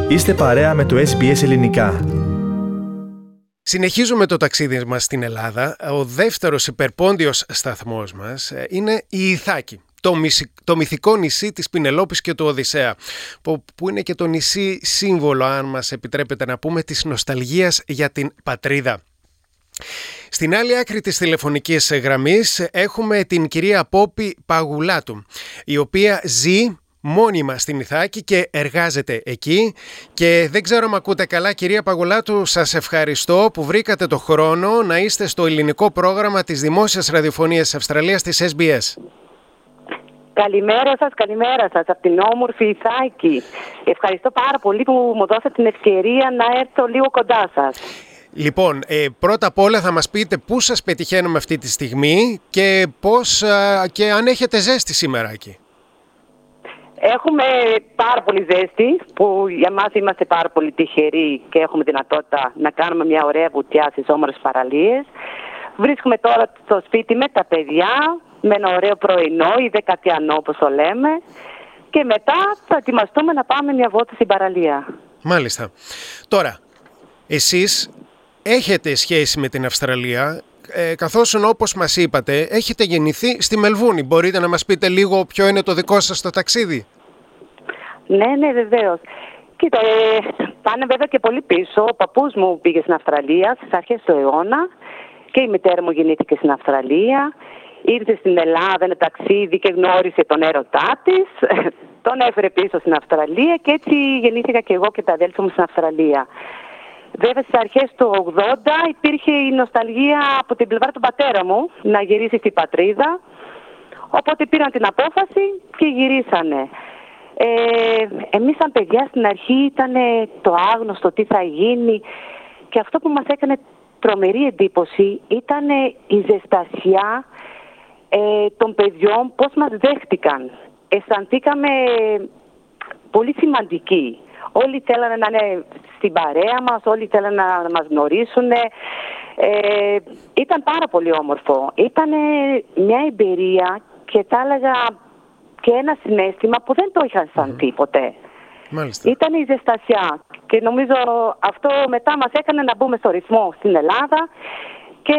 Είστε παρέα με το SBS Ελληνικά. Συνεχίζουμε το ταξίδι μας στην Ελλάδα. Ο δεύτερος υπερπόντιος σταθμός μας είναι η Ιθάκη, το μυθικό νησί της Πηνελόπης και του Οδυσσέα, που είναι και το νησί σύμβολο, αν μας επιτρέπετε να πούμε, της νοσταλγίας για την πατρίδα. Στην άλλη άκρη της τηλεφωνικής γραμμής έχουμε την κυρία Πόπη Παγουλάτου, η οποία ζει μόνιμα στην Ιθάκη και εργάζεται εκεί. Και δεν ξέρω αν ακούτε καλά, κυρία Παγουλάτου, σας ευχαριστώ που βρήκατε το χρόνο να είστε στο ελληνικό πρόγραμμα της Δημόσιας Ραδιοφωνίας της Αυστραλίας, της SBS. Καλημέρα σας από την όμορφη Ιθάκη. Ευχαριστώ πάρα πολύ που μου δώσατε την ευκαιρία να έρθω λίγο κοντά σας. Λοιπόν, πρώτα απ' όλα θα μας πείτε πού σας πετυχαίνουμε αυτή τη στιγμή και πώς και αν έχετε ζέστη σήμερα εκεί. Έχουμε πάρα πολύ ζέστη, που για μας είμαστε πάρα πολύ τυχεροί και έχουμε δυνατότητα να κάνουμε μια ωραία βουτιά στις όμορφες παραλίες. Βρίσκομαι τώρα στο σπίτι με τα παιδιά, με ένα ωραίο πρωινό ή δεκατιανό όπως το λέμε, και μετά θα ετοιμαστούμε να πάμε μια βόλτα στην παραλία. Μάλιστα. Τώρα, εσείς έχετε σχέση με την Αυστραλία, καθώς όπως μας είπατε έχετε γεννηθεί στη Μελβούνι. Μπορείτε να μας πείτε λίγο ποιο είναι το δικό σας το ταξίδι? Ναι, βεβαίως. Κοίτα, πάνε βέβαια και πολύ πίσω. Ο παππούς μου πήγε στην Αυστραλία στις αρχές του αιώνα και η μητέρα μου γεννήθηκε στην Αυστραλία. Ήρθε στην Ελλάδα ένα ταξίδι και γνώρισε τον έρωτά της. Τον έφερε πίσω στην Αυστραλία και έτσι γεννήθηκα και εγώ και τα αδέλφια μου στην Αυστραλία. Βέβαια στις αρχές του 80 υπήρχε η νοσταλγία από την πλευρά του πατέρα μου να γυρίσει στην πατρίδα. Οπότε πήραν την απόφαση και γυρίσανε. Εμείς σαν παιδιά στην αρχή ήταν το άγνωστο τι θα γίνει, και αυτό που μας έκανε τρομερή εντύπωση ήταν η ζεστασιά των παιδιών, πώς μας δέχτηκαν. Αισθανθήκαμε πολύ σημαντικοί. Όλοι θέλανε να είναι στην παρέα μας, όλοι θέλανε να μας γνωρίσουν. Ήταν πάρα πολύ όμορφο. Ήταν μια εμπειρία και θα έλεγα και ένα συναίσθημα που δεν το είχα αισθανθεί ποτέ. Μάλιστα. Ήταν η ζεστασιά και νομίζω αυτό μετά μας έκανε να μπούμε στο ρυθμό στην Ελλάδα και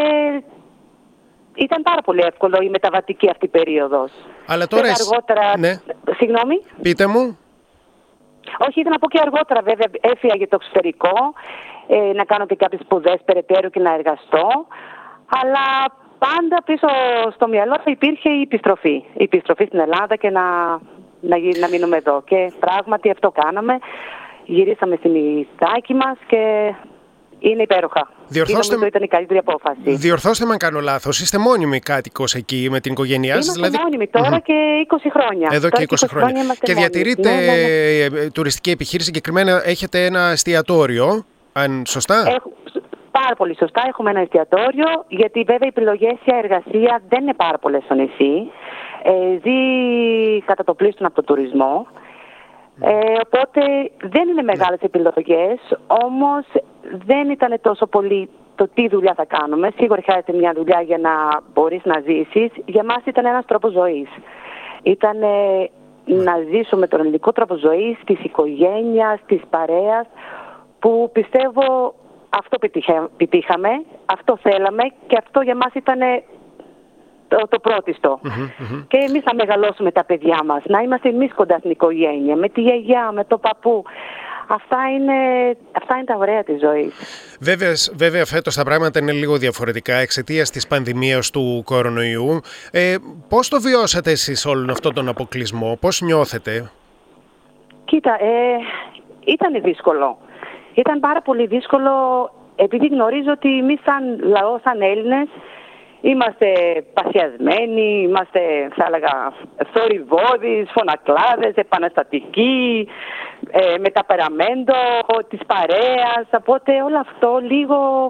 ήταν πάρα πολύ εύκολο η μεταβατική αυτή περίοδος. Αλλά τώρα αργότερα... Ναι. Συγγνώμη. Πείτε μου. Όχι, ήθελα να πω και αργότερα βέβαια έφυγα για το εξωτερικό, να κάνω και κάποιες σπουδές περαιτέρω και να εργαστώ, αλλά πάντα πίσω στο μυαλό υπήρχε η επιστροφή. Η επιστροφή στην Ελλάδα και να μείνουμε εδώ. Και πράγματι αυτό κάναμε. Γυρίσαμε στην Ιθάκη μας και είναι υπέροχα. Ήταν η καλύτερη απόφαση. Διορθώστε με αν κάνω λάθος. Είστε μόνιμοι κάτοικος εκεί με την οικογένειά σας? Είμαστε μόνιμοι τώρα και 20 χρόνια. Εδώ και 20 χρόνια. Και διατηρείτε τουριστική επιχείρηση, συγκεκριμένα έχετε ένα εστιατόριο, αν σωστά? Πάρα πολύ σωστά. Έχουμε ένα εστιατόριο, γιατί βέβαια οι επιλογές για εργασία δεν είναι πάρα πολλές στο νησί. Ζει κατά το πλήστον από το τουρισμό. Οπότε δεν είναι μεγάλες επιλογές, όμως δεν ήταν τόσο πολύ το τι δουλειά θα κάνουμε. Σίγουρα χρειάζεται μια δουλειά για να μπορείς να ζήσεις. Για μας ήταν ένας τρόπος ζωής. Ήταν να ζήσουμε τον ελληνικό τρόπο ζωής, της οικογένειας, της παρέας, που πιστεύω αυτό πετύχαμε, αυτό θέλαμε και αυτό για μας ήταν το πρώτιστο. Και εμείς να μεγαλώσουμε τα παιδιά μας, να είμαστε εμείς κοντά στην οικογένεια, με τη γιαγιά, με το παππού. Αυτά είναι τα ωραία της ζωής. Βέβαια φέτος τα πράγματα είναι λίγο διαφορετικά εξαιτίας της πανδημίας του κορονοϊού. Πώς το βιώσατε εσείς όλον αυτόν τον αποκλεισμό, πώς νιώθετε? Κοίτα, ήταν δύσκολο. Ήταν πάρα πολύ δύσκολο, επειδή γνωρίζω ότι εμείς σαν λαό, σαν Έλληνες, είμαστε παθιασμένοι, είμαστε, θα έλεγα, θορυβώδεις, φωνακλάδες, επαναστατικοί, με ταπεραμέντο της παρέας. Οπότε όλο αυτό λίγο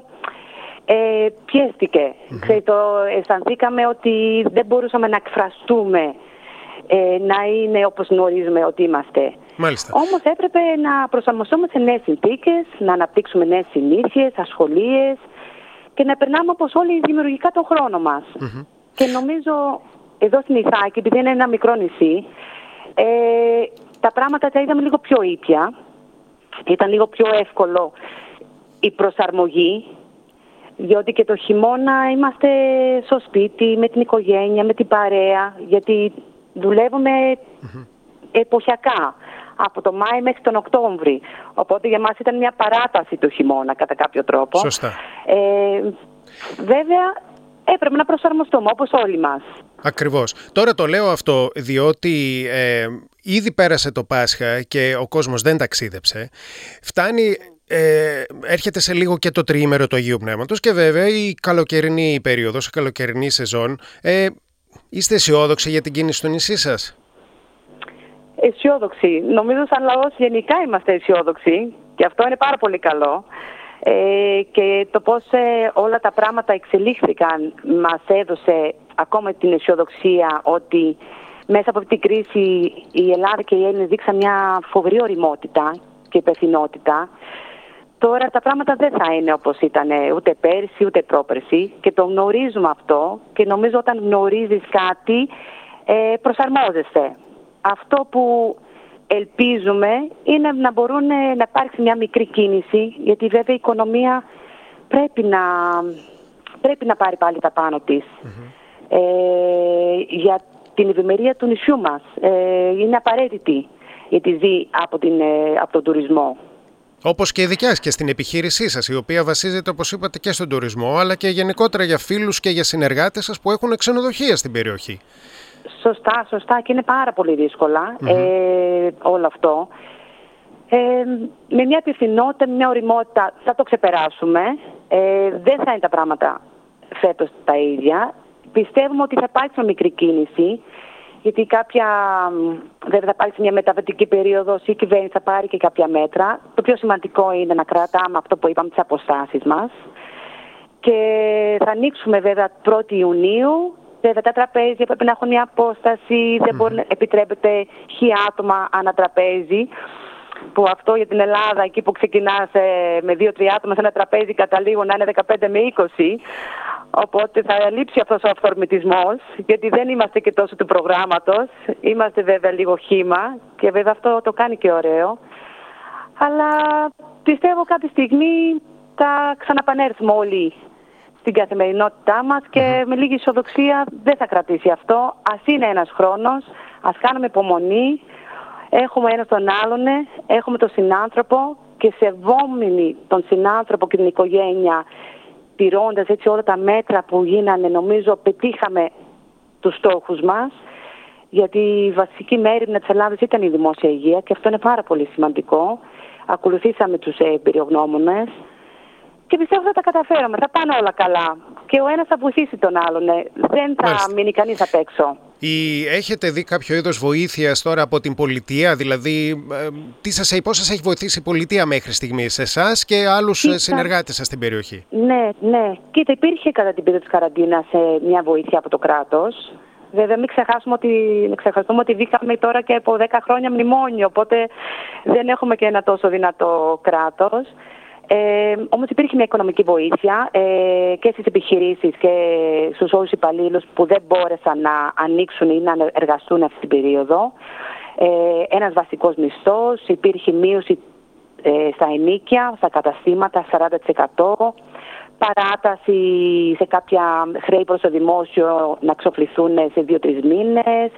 πιέστηκε. Αισθανθήκαμε ότι δεν μπορούσαμε να εκφραστούμε, να είναι όπως γνωρίζουμε ότι είμαστε. Μάλιστα. Όμως έπρεπε να προσαρμοστούμε σε νέες συνθήκες, να αναπτύξουμε νέες συνήθειες, ασχολίες και να περνάμε όπως όλοι δημιουργικά τον χρόνο μας. Και νομίζω εδώ στην Ιθάκη, επειδή είναι ένα μικρό νησί, τα πράγματα τα είδαμε λίγο πιο ήπια. ήταν λίγο πιο εύκολο η προσαρμογή, διότι και το χειμώνα είμαστε στο σπίτι, με την οικογένεια, με την παρέα, γιατί δουλεύουμε εποχιακά, από το Μάη μέχρι τον Οκτώβρη. Οπότε για μας ήταν μια παράταση του χειμώνα κατά κάποιο τρόπο. Σωστά. Βέβαια έπρεπε να προσαρμοστούμε όπως όλοι μας. Ακριβώς. Τώρα το λέω αυτό διότι ήδη πέρασε το Πάσχα και ο κόσμος δεν ταξίδεψε. Φτάνει, έρχεται σε λίγο και το τριήμερο του Αγίου Πνεύματος και βέβαια η καλοκαιρινή περίοδος, η καλοκαιρινή σεζόν. Είστε αισιόδοξοι για την κίνηση στο νησί σας? Αισιόδοξοι. Νομίζω σαν λαός γενικά είμαστε αισιόδοξοι και αυτό είναι πάρα πολύ καλό. Και το πώς όλα τα πράγματα εξελίχθηκαν μας έδωσε ακόμα την αισιοδοξία ότι μέσα από αυτή την κρίση η Ελλάδα και οι Έλληνες δείξαν μια φοβερή ωριμότητα και υπευθυνότητα. Τώρα τα πράγματα δεν θα είναι όπως ήταν ούτε πέρσι ούτε πρόπερσι και το γνωρίζουμε αυτό και νομίζω όταν γνωρίζεις κάτι προσαρμόζεσαι. Αυτό που ελπίζουμε είναι να μπορούν να υπάρξει μια μικρή κίνηση, γιατί βέβαια η οικονομία πρέπει να πάρει πάλι τα πάνω της. Για την ευημερία του νησιού μας είναι απαραίτητη, γιατί ζει από τον τουρισμό. Όπως και η δικιά σας και στην επιχείρησή σας, η οποία βασίζεται, όπως είπατε, και στον τουρισμό, αλλά και γενικότερα για φίλους και για συνεργάτες σας που έχουν ξενοδοχεία στην περιοχή. Σωστά και είναι πάρα πολύ δύσκολα όλο αυτό. Με μια επιθυνότητα, με μια ωριμότητα θα το ξεπεράσουμε. Δεν θα είναι τα πράγματα φέτος τα ίδια. Πιστεύουμε ότι θα υπάρξει μια μικρή κίνηση, γιατί δεν θα υπάρξει μια μεταβατική περίοδος, η κυβέρνηση θα πάρει και κάποια μέτρα. Το πιο σημαντικό είναι να κρατάμε αυτό που είπαμε, τις αποστάσεις μας. Και θα ανοίξουμε βέβαια 1η Ιουνίου. Βέβαια τα τραπέζια πρέπει να έχουν μια απόσταση, δεν μπορεί να επιτρέπεται 1.000 άτομα ανά τραπέζι. Που αυτό για την Ελλάδα, εκεί που ξεκινάς με 2-3 άτομα σε ένα τραπέζι, καταλήγουν να είναι 15 με 20. Οπότε θα λείψει αυτός ο αυθορμητισμός, γιατί δεν είμαστε και τόσο του προγράμματος. Είμαστε βέβαια λίγο χύμα και βέβαια αυτό το κάνει και ωραίο. Αλλά πιστεύω κάποια στιγμή θα ξαναπανέλθουμε όλοι στην καθημερινότητά μας και με λίγη ισοδοξία δεν θα κρατήσει αυτό. Ας είναι ένας χρόνος, ας κάνουμε υπομονή, έχουμε ένας τον άλλον, έχουμε τον συνάνθρωπο και σεβόμενοι τον συνάνθρωπο και την οικογένεια, τηρώντας έτσι όλα τα μέτρα που γίνανε, νομίζω πετύχαμε τους στόχους μας, γιατί η βασική μέρημνα της Ελλάδας ήταν η δημόσια υγεία και αυτό είναι πάρα πολύ σημαντικό. Ακολουθήσαμε τους εμπειρογνώμονες και πιστεύω θα τα καταφέρουμε, θα πάνε όλα καλά και ο ένας θα βοηθήσει τον άλλον, δεν θα μείνει κανείς απ' έξω. Έχετε δει κάποιο είδος βοήθειας τώρα από την πολιτεία, δηλαδή πώς σας έχει βοηθήσει η πολιτεία μέχρι στιγμής, εσάς και άλλους συνεργάτες σας στην περιοχή? Ναι. Κοίτα, υπήρχε κατά την περίοδο της καραντίνας μια βοήθεια από το κράτος. Βέβαια μην ξεχάσουμε ότι βγήκαμε τώρα και από 10 χρόνια μνημόνιο, οπότε δεν έχουμε και ένα τόσο δυνατό κράτος. Όμως υπήρχε μια οικονομική βοήθεια και στις επιχειρήσεις και στους όλους υπαλλήλους που δεν μπόρεσαν να ανοίξουν ή να εργαστούν αυτή την περίοδο. Ένας βασικός μισθός, υπήρχε μείωση στα ενοίκια, στα καταστήματα 40%, παράταση σε κάποια χρέη προς το δημόσιο να εξοφληθούν σε 2-3 μήνες.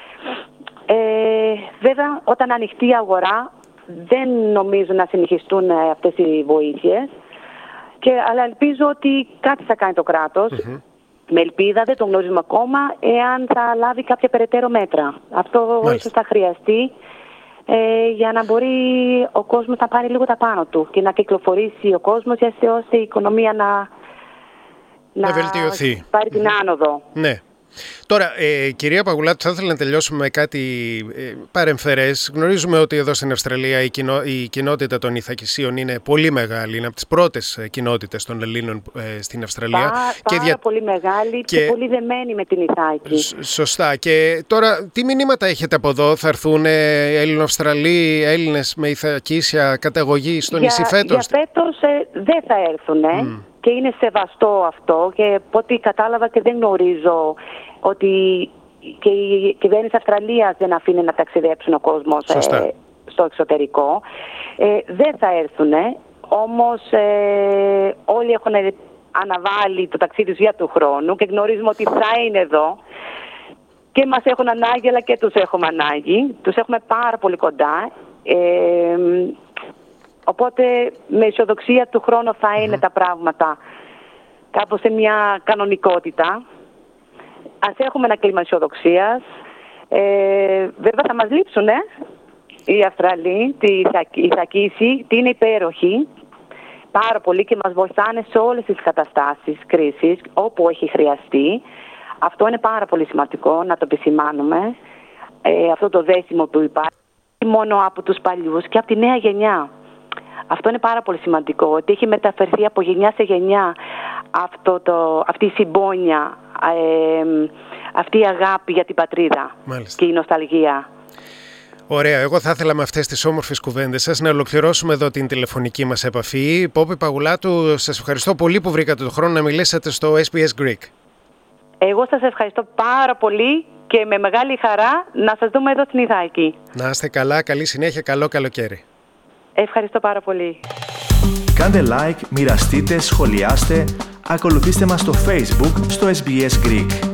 Βέβαια όταν ανοιχτεί η αγορά δεν νομίζω να συνεχιστούν αυτές οι βοήθειες, αλλά ελπίζω ότι κάτι θα κάνει το κράτος. Με ελπίδα, δεν το γνωρίζουμε ακόμα, εάν θα λάβει κάποια περαιτέρω μέτρα. Αυτό ίσως θα χρειαστεί για να μπορεί ο κόσμος να πάρει λίγο τα πάνω του και να κυκλοφορήσει ο κόσμος ώστε η οικονομία να βελτιωθεί. Πάρει την άνοδο. Ναι. Τώρα, κυρία Παγουλάτου, θα ήθελα να τελειώσουμε με κάτι παρεμφερές. Γνωρίζουμε ότι εδώ στην Αυστραλία η κοινότητα των Ιθακισίων είναι πολύ μεγάλη. Είναι από τις πρώτες κοινότητες των Ελλήνων στην Αυστραλία. Πάρα πολύ μεγάλη και πολύ δεμένη με την Ιθάκη. Σωστά. Και τώρα, τι μηνύματα έχετε από εδώ? Θα έρθουν Έλληνο-Αυστραλοί, Έλληνες με Ιθακίσια καταγωγή στο νησί φέτος? Για φέτος δεν θα έρθουν. Και είναι σεβαστό αυτό και από ό,τι κατάλαβα και δεν γνωρίζω ότι και η κυβέρνηση Αυστραλίας δεν αφήνει να ταξιδέψουν ο κόσμος στο εξωτερικό. Δεν θα έρθουν, όμως όλοι έχουν αναβάλει το ταξίδι τους για του χρόνου και γνωρίζουμε ότι θα είναι εδώ και μας έχουν ανάγκη, αλλά και τους έχουμε ανάγκη. Τους έχουμε πάρα πολύ κοντά. Οπότε με αισιοδοξία του χρόνου θα είναι τα πράγματα κάπως σε μια κανονικότητα. Ας έχουμε ένα κλίμα αισιοδοξίας. Βέβαια θα μας λείψουν οι Αυστραλοί, η Θακίση, τι είναι υπέροχη πάρα πολύ και μας βοηθάνε σε όλες τις καταστάσεις κρίσης όπου έχει χρειαστεί. Αυτό είναι πάρα πολύ σημαντικό να το επισημάνουμε. Αυτό το δέσιμο που υπάρχει μόνο από τους παλιούς και από τη νέα γενιά. Αυτό είναι πάρα πολύ σημαντικό, ότι έχει μεταφερθεί από γενιά σε γενιά αυτή η συμπόνια, αυτή η αγάπη για την πατρίδα. Μάλιστα. Και η νοσταλγία. Ωραία. Εγώ θα ήθελα με αυτές τις όμορφες κουβέντες σας να ολοκληρώσουμε εδώ την τηλεφωνική μας επαφή. Πόπη Παγουλάτου, σας ευχαριστώ πολύ που βρήκατε τον χρόνο να μιλήσετε στο SBS Greek. Εγώ σας ευχαριστώ πάρα πολύ και με μεγάλη χαρά να σας δούμε εδώ στην Ιθάκη. Να είστε καλά, καλή συνέχεια, καλό καλοκαίρι. Ευχαριστώ πάρα πολύ. Κάντε like, μοιραστείτε, σχολιάστε, ακολουθήστε μας στο Facebook στο SBS Greek.